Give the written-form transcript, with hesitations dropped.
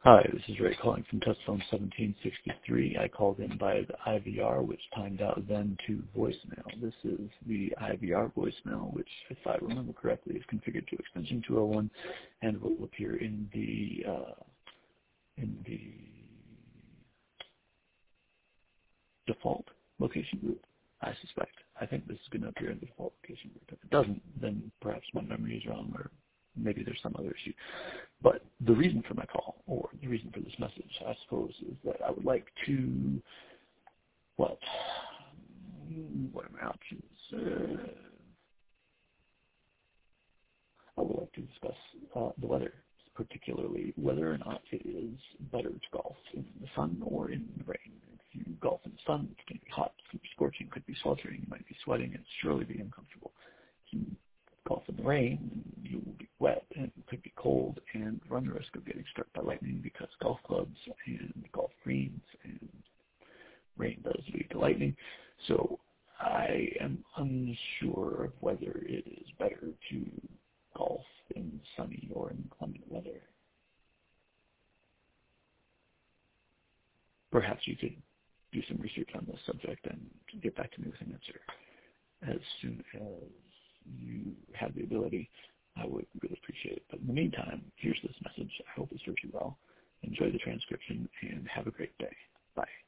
Hi, this is Ray calling from test phone 1763. I called in by the IVR, which timed out then to voicemail. This is the IVR voicemail, which, if I remember correctly, is configured to extension 201 and will appear in the default location group, I suspect. I think this is going to appear in the default location group. If it doesn't, then perhaps my memory is wrong, or maybe there's some other issue. But the reason for my call, or the reason for this message, I suppose, is that I would like to, what are my options? I would like to discuss the weather, particularly whether or not it is better to golf in the sun or in the rain. If you golf in the sun, it's going to be hot, it's going to be scorching, it could be sweltering, you might be sweating, and surely be uncomfortable. If you golf in the rain, you will be wet and it could be cold and run the risk of getting struck by lightning because golf clubs and golf greens and rain does lead to lightning. So I am unsure of whether it is better to golf in sunny or inclement weather. Perhaps you could do some research on this subject and get back to me with an answer as soon as you have the ability. I would really appreciate it. But in the meantime, here's this message. I hope it serves you well. Enjoy the transcription and have a great day. Bye.